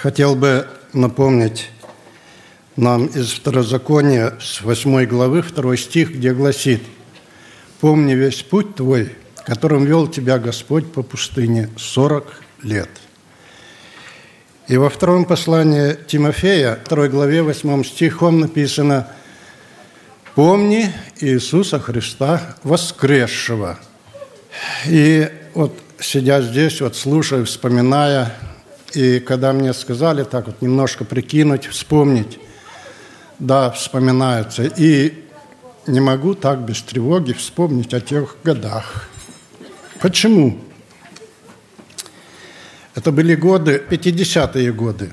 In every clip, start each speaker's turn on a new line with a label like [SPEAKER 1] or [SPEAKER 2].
[SPEAKER 1] Хотел бы напомнить нам из Второзакония с 8 главы, 2 стих, где гласит: «Помни весь путь твой, которым вел тебя Господь по пустыне 40 лет». И во втором послании Тимофея, 2 главе, 8 стихом написано: «Помни Иисуса Христа воскресшего». И вот сидя здесь, вот слушая, вспоминая, и когда мне сказали так вот немножко прикинуть, вспомнить, да, вспоминаются. И не могу так без тревоги вспомнить о тех годах. Почему? Это были годы, 50-е годы.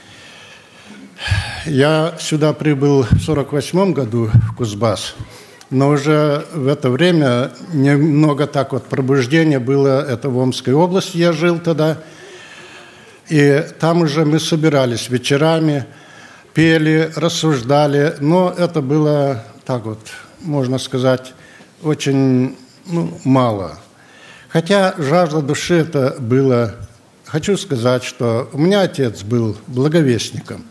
[SPEAKER 1] Я сюда прибыл в 48-м году, в Кузбасс, но уже в это время немного так вот пробуждение было, это в Омской области я жил тогда, и там уже мы собирались вечерами, пели, рассуждали, но это было так вот, можно сказать, очень мало. Хотя жажда души это было. Хочу сказать, что у меня отец был благовестником,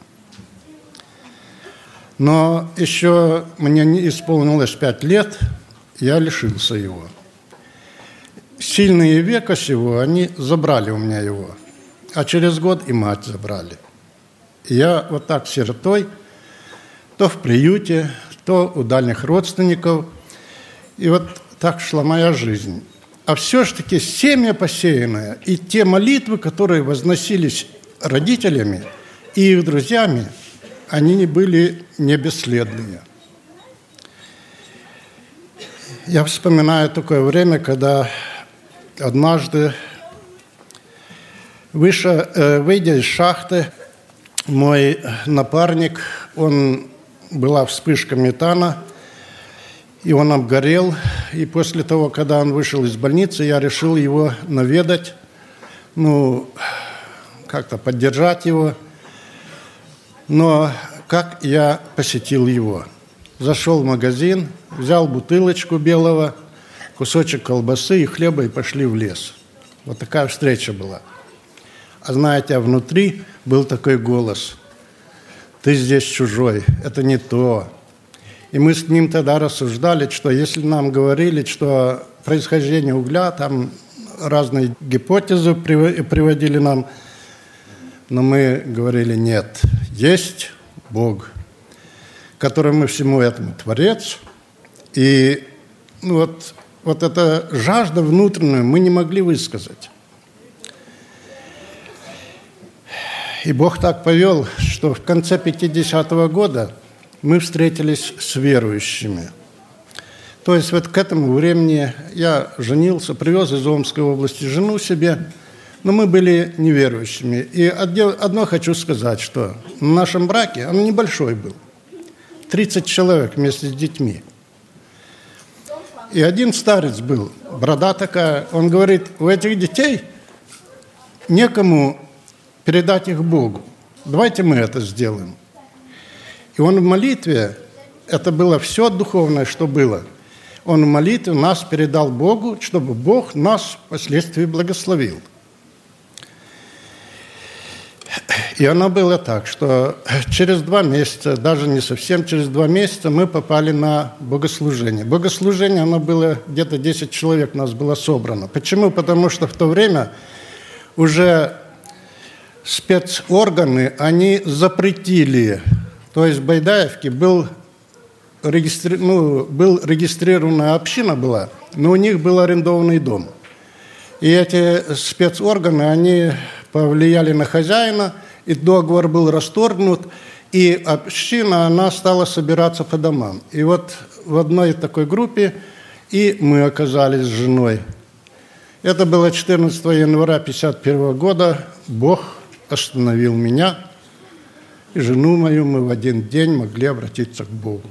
[SPEAKER 1] но еще мне не исполнилось 5 лет, я лишился его. Сильные века сего, они забрали у меня его, а через год и мать забрали. И я вот так сиротой, то в приюте, то у дальних родственников, и вот так шла моя жизнь. А все-таки семя посеянное и те молитвы, которые возносились родителями и их друзьями, они были не бесследные. Я вспоминаю такое время, когда однажды, выйдя из шахты, мой напарник, была вспышка метана, и он обгорел. И после того, когда он вышел из больницы, я решил его наведать, как-то поддержать его. Но как я посетил его? Зашел в магазин, взял бутылочку белого, кусочек колбасы и хлеба и пошли в лес. Вот такая встреча была. А знаете, внутри был такой голос: «Ты здесь чужой, это не то». И мы с ним тогда рассуждали, что если нам говорили, что происхождение угля, там разные гипотезы приводили нам, но мы говорили: нет, есть Бог, который мы всему этому творец. И вот эта жажда внутреннюю мы не могли высказать. И Бог так повел, что в конце 50-го года мы встретились с верующими. То есть вот к этому времени я женился, привез из Омской области жену себе, но мы были неверующими. И одно хочу сказать, что в нашем браке, он небольшой был, 30 человек вместе с детьми. И один старец был, борода такая, он говорит: у этих детей некому передать их Богу. Давайте мы это сделаем. И он в молитве, это было все духовное, что было, он в молитве нас передал Богу, чтобы Бог нас впоследствии благословил. И оно было так, что через 2 месяца, даже не совсем через 2 месяца, мы попали на богослужение. Богослужение, оно было где-то 10 человек у нас было собрано. Почему? Потому что в то время уже спецорганы, они запретили. То есть в Байдаевке был регистрированная община была, но у них был арендованный дом. И эти спецорганы, они повлияли на хозяина, и договор был расторгнут, и община, она стала собираться по домам. И вот в одной такой группе и мы оказались с женой. Это было 14 января 1951 года. Бог остановил меня и жену мою, мы в один день могли обратиться к Богу.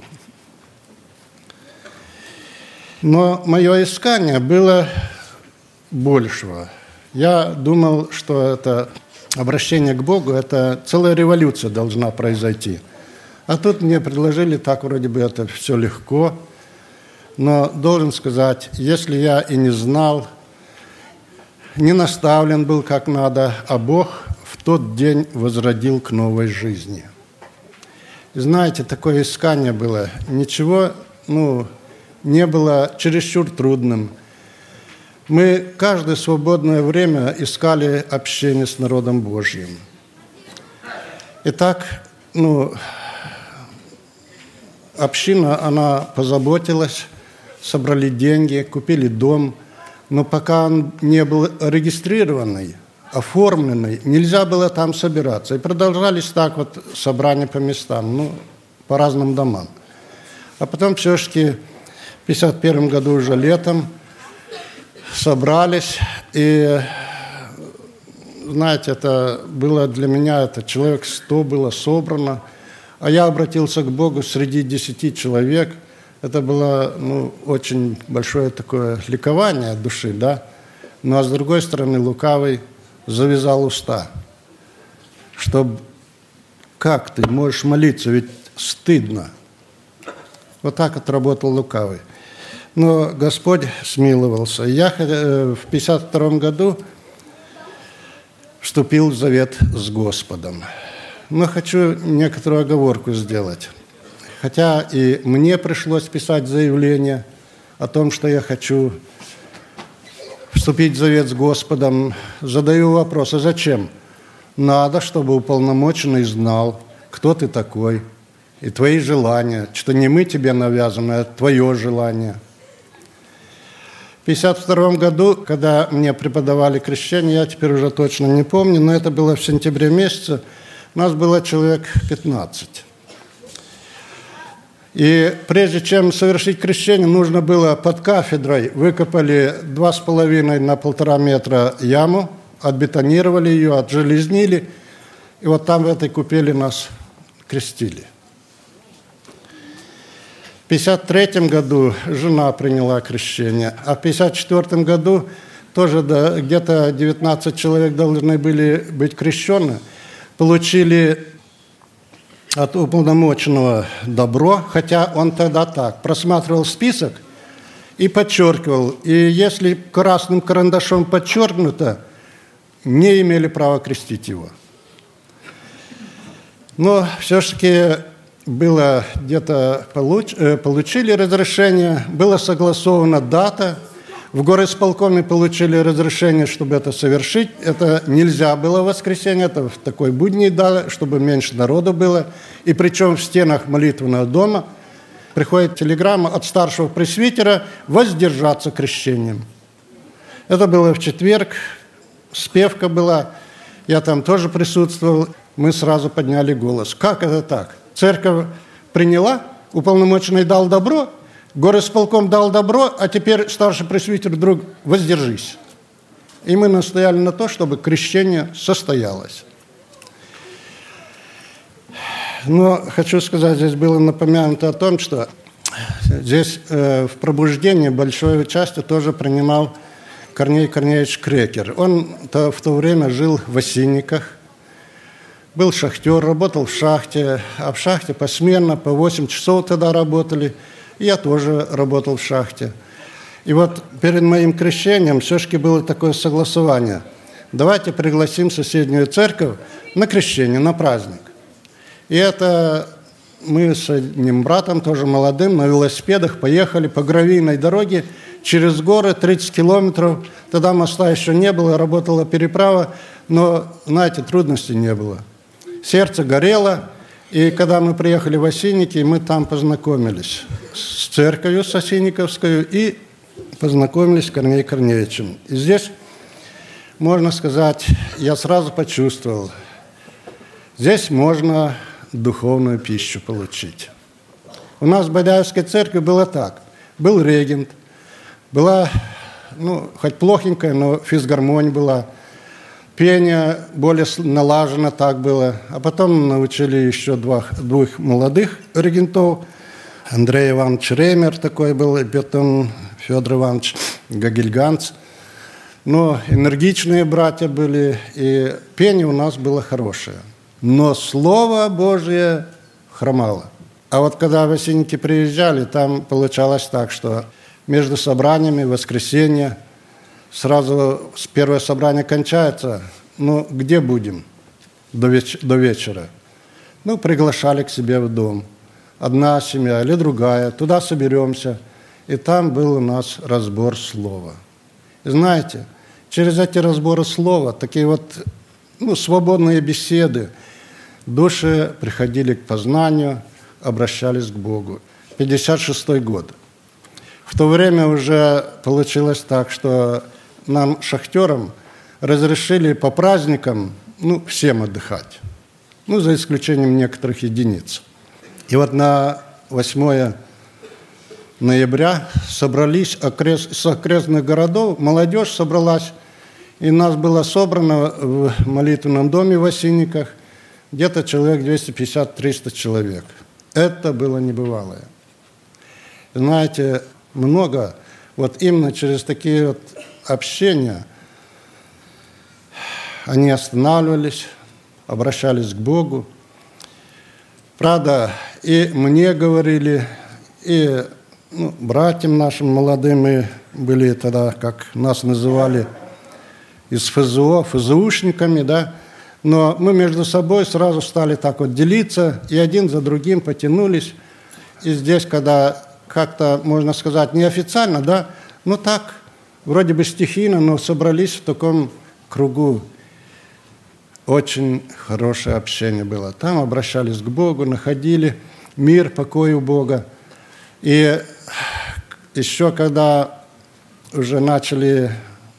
[SPEAKER 1] Но мое искание было большего. Я думал, что это обращение к Богу, это целая революция должна произойти. А тут мне предложили, так вроде бы это все легко. Но должен сказать, если я и не знал, не наставлен был как надо, а Бог в тот день возродил к новой жизни. И знаете, такое искание было. Ничего, не было чересчур трудным. Мы каждое свободное время искали общение с народом Божьим. Итак, община, она позаботилась, собрали деньги, купили дом, но пока он не был регистрированный, оформленный, нельзя было там собираться. И продолжались так вот собрания по местам, по разным домам. А потом все-таки в 1951 году уже летом собрались, и, знаете, это было для меня, это человек 100 было собрано, а я обратился к Богу среди 10 человек. Это было, очень большое такое ликование от души, да. Ну, а с другой стороны, лукавый завязал уста, чтобы как ты можешь молиться, ведь стыдно. Вот так отработал лукавый. Но Господь смиловался. Я в 1952 году вступил в завет с Господом. Но хочу некоторую оговорку сделать. Хотя и мне пришлось писать заявление о том, что я хочу вступить в завет с Господом, задаю вопрос, а зачем? Надо, чтобы уполномоченный знал, кто ты такой, и твои желания, что не мы тебе навязаны, а твое желание. В 1952 году, когда мне преподавали крещение, я теперь уже точно не помню, но это было в сентябре месяце, нас было человек 15. И прежде чем совершить крещение, нужно было под кафедрой, выкопали 2,5 на 1,5 метра яму, отбетонировали ее, отжелезнили, и вот там в этой купели нас крестили. В 1953 году жена приняла крещение, а в 1954 году тоже где-то 19 человек должны были быть крещены, получили от уполномоченного добро, хотя он тогда так просматривал список и подчеркивал. И если красным карандашом подчеркнуто, не имели права крестить его. Но все-таки было где-то получили разрешение, была согласована дата. В горисполкоме получили разрешение, чтобы это совершить. Это нельзя было в воскресенье, это в такой будний дали, чтобы меньше народу было. И причем в стенах молитвенного дома приходит телеграмма от старшего пресвитера воздержаться крещением. Это было в четверг, спевка была, я там тоже присутствовал. Мы сразу подняли голос. Как это так? Церковь приняла, уполномоченный дал добро, горисполком дал добро, а теперь старший пресвитер вдруг воздержись. И мы настояли на то, чтобы крещение состоялось. Но хочу сказать, здесь было напомянуто о том, что здесь в пробуждении большое участие тоже принимал Корней Корнеевич Крекер. Он в то время жил в Осинниках, был шахтер, работал в шахте, а в шахте посменно, по 8 часов тогда работали. Я тоже работал в шахте. И вот перед моим крещением все-таки было такое согласование. Давайте пригласим соседнюю церковь на крещение, на праздник. И это мы с одним братом, тоже молодым, на велосипедах поехали по гравийной дороге через горы 30 километров. Тогда моста еще не было, работала переправа, но, знаете, трудностей не было. Сердце горело, и когда мы приехали в Осинники, мы там познакомились с церковью, с Осинниковской, и познакомились с Корнеем Корнеевичем. И здесь, можно сказать, я сразу почувствовал, здесь можно духовную пищу получить. У нас в Бодяевской церкви было так. Был регент, была, хоть плохенькая, но физгармония была, пение более налажено так было. А потом научили еще двух молодых регентов. Андрей Иванович Ремер такой был, и потом Федор Иванович Гагельганц. Но энергичные братья были, и пение у нас было хорошее. Но Слово Божие хромало. А вот когда в Осинники приезжали, там получалось так, что между собраниями, воскресенье, сразу первое собрание кончается, где будем? до вечера. Ну, приглашали к себе в дом. Одна семья или другая. Туда соберемся. И там был у нас разбор слова. И знаете, через эти разборы слова, такие вот свободные беседы, души приходили к познанию, обращались к Богу. 56-й год. В то время уже получилось так, что нам, шахтерам, разрешили по праздникам, всем отдыхать. За исключением некоторых единиц. И вот на 8 ноября собрались с окрестных городов, молодежь собралась, и нас было собрано в молитвенном доме в Осинниках где-то человек 250-300 человек. Это было небывалое. Знаете, много, вот именно через такие вот общения они останавливались, обращались к Богу. Правда, и мне говорили, и братьям нашим молодым, мы были тогда, как нас называли, из ФЗО, ФЗУшниками, да, но мы между собой сразу стали так вот делиться, и один за другим потянулись. И здесь, когда как-то, можно сказать, неофициально, да, так, вроде бы стихийно, но собрались в таком кругу. Очень хорошее общение было. Там обращались к Богу, находили мир, покой у Бога. И еще когда уже начали,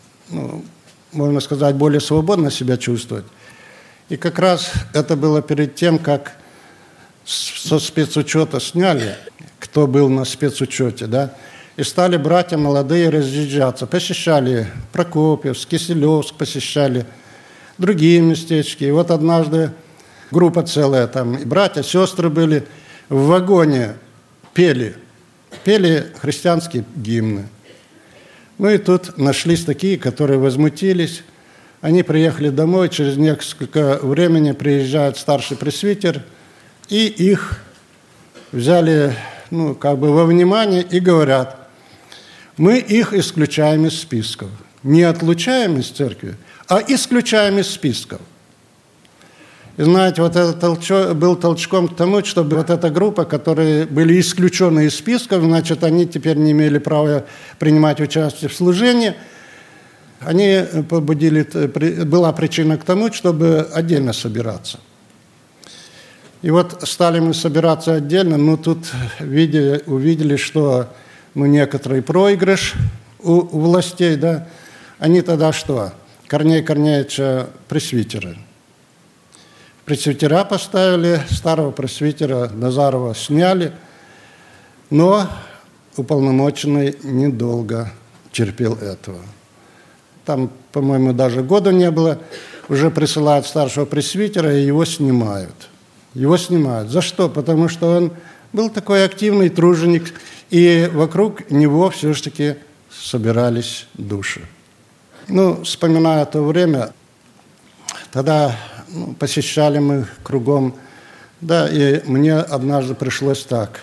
[SPEAKER 1] можно сказать, более свободно себя чувствовать, и как раз это было перед тем, как со спецучета сняли, кто был на спецучете, да, и стали братья молодые разъезжаться, посещали Прокопьевск, Киселевск, посещали другие местечки. И вот однажды группа целая, там и братья, сестры были, в вагоне пели христианские гимны. И тут нашлись такие, которые возмутились. Они приехали домой, через несколько времени приезжает старший пресвитер, и их взяли, во внимание и говорят: мы их исключаем из списков. Не отлучаем из церкви, а исключаем из списков. И знаете, вот это был толчком к тому, чтобы вот эта группа, которые были исключены из списков, значит, они теперь не имели права принимать участие в служении. Они была причина к тому, чтобы отдельно собираться. И вот стали мы собираться отдельно, но тут увидели, что некоторый проигрыш у властей, да, они тогда что? Корней Корнеевича пресвитера. Пресвитера поставили, старого пресвитера Назарова сняли, но уполномоченный недолго терпел этого. Там, по-моему, даже года не было, уже присылают старшего пресвитера, и его снимают. Его снимают. За что? Потому что он был такой активный труженик, и вокруг него все-таки собирались души. Вспоминая то время, тогда посещали мы кругом, да, и мне однажды пришлось так.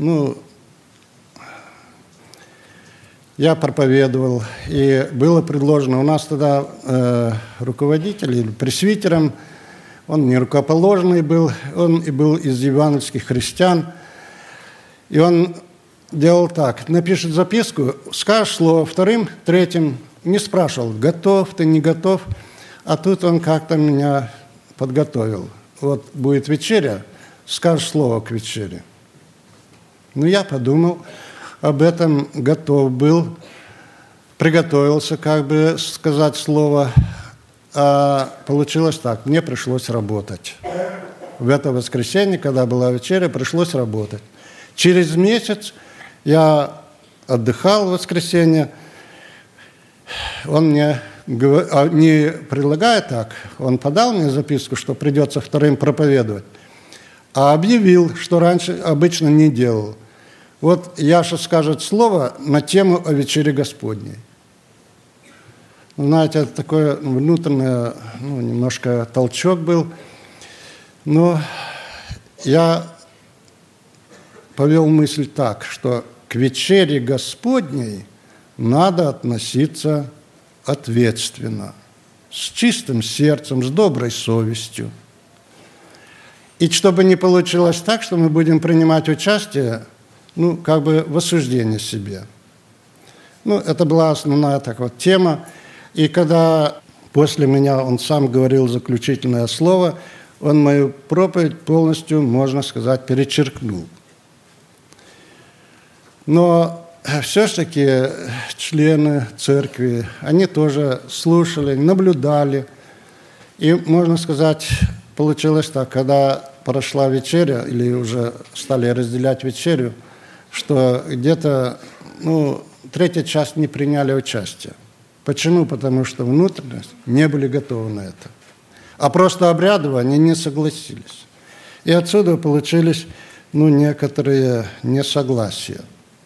[SPEAKER 1] Я проповедовал, и было предложено, у нас тогда руководитель или пресвитером, он не рукоположенный был, он и был из евангельских христиан, и он делал так: напишет записку, скажешь слово вторым, третьим, не спрашивал, готов ты, не готов, а тут он как-то меня подготовил. Вот будет вечеря, скажешь слово к вечере. Я подумал об этом, готов был, приготовился, как бы сказать слово, а получилось так, мне пришлось работать. В это воскресенье, когда была вечеря, пришлось работать. Через месяц я отдыхал в воскресенье, он мне не предлагает так, он подал мне записку, что придется вторым проповедовать, а объявил, что раньше обычно не делал. Вот Яша скажет слово на тему о вечере Господней. Знаете, это такое внутреннее, немножко толчок был, но я повел мысль так, что к вечере Господней надо относиться ответственно, с чистым сердцем, с доброй совестью. И чтобы не получилось так, что мы будем принимать участие, как бы в осуждении себе. Это была основная тема. И когда после меня он сам говорил заключительное слово, он мою проповедь полностью, можно сказать, перечеркнул. Но все-таки члены церкви, они тоже слушали, наблюдали. И, можно сказать, получилось так, когда прошла вечеря, или уже стали разделять вечерю, что где-то, третья часть не приняли участие. Почему? Потому что внутренне не были готовы на это. А просто обрядово они не согласились. И отсюда получились, некоторые несогласия.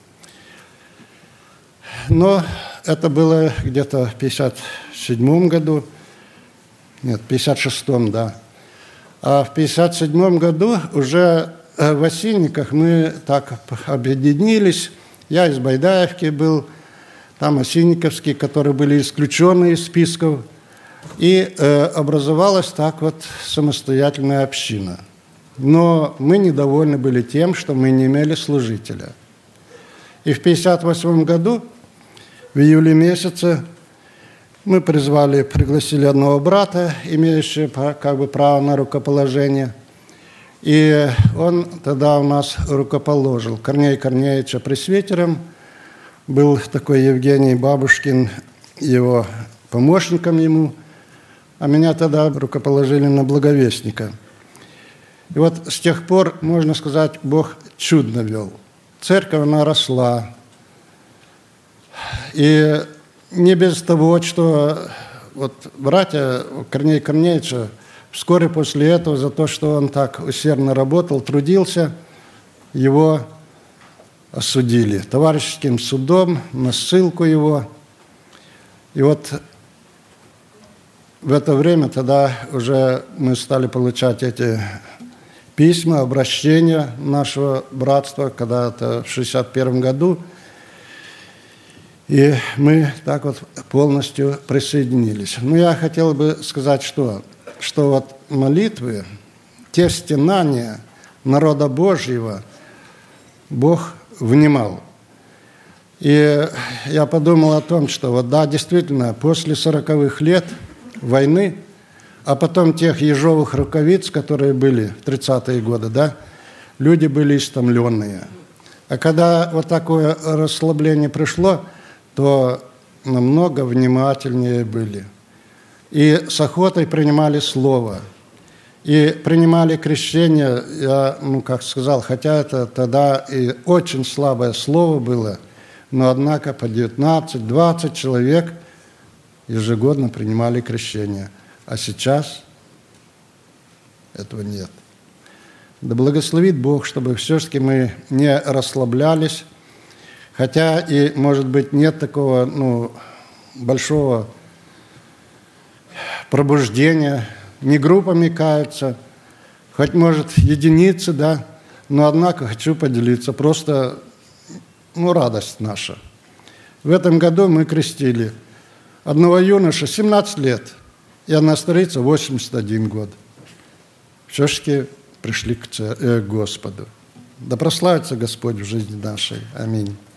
[SPEAKER 1] Но это было где-то в 57 году, нет, в 56-м, да. А в 57 году уже в Осинниках мы так объединились. Я из Байдаевки был, там Осинниковские, которые были исключены из списков. И образовалась так самостоятельная община. Но мы недовольны были тем, что мы не имели служителя. И в 58 году, в июле месяце, мы пригласили одного брата, имеющего право на рукоположение. И он тогда у нас рукоположил Корнея Корнеевича пресвитером. Был такой Евгений Бабушкин, его помощником ему. А меня тогда рукоположили на благовестника. И с тех пор, можно сказать, Бог чудно вел. Церковь, она росла. И не без того, что братья Корнея Корнеевича вскоре после этого за то, что он так усердно работал, трудился, его осудили товарищеским судом на ссылку его. И в это время тогда уже мы стали получать эти письма, обращения нашего братства, когда-то в 61 году. И мы так полностью присоединились. Я хотел бы сказать, что молитвы, те стенания народа Божьего Бог внимал. И я подумал о том, что действительно, после 40-х лет войны, а потом тех ежовых рукавиц, которые были в 30-е годы, люди были истомленные. А когда такое расслабление пришло, то намного внимательнее были. И с охотой принимали слово. И принимали крещение, я, сказал, хотя это тогда и очень слабое слово было, но, однако, по 19-20 человек ежегодно принимали крещение. А сейчас этого нет. Да благословит Бог, чтобы все-таки мы не расслаблялись, хотя и, может быть, нет такого, большого пробуждения, не группами каются, хоть, может, единицы, но, однако, хочу поделиться, просто, радость наша. В этом году мы крестили одного юноша 17 лет, и одна старица 81 год. Все-таки пришли к Господу. Да прославится Господь в жизни нашей. Аминь.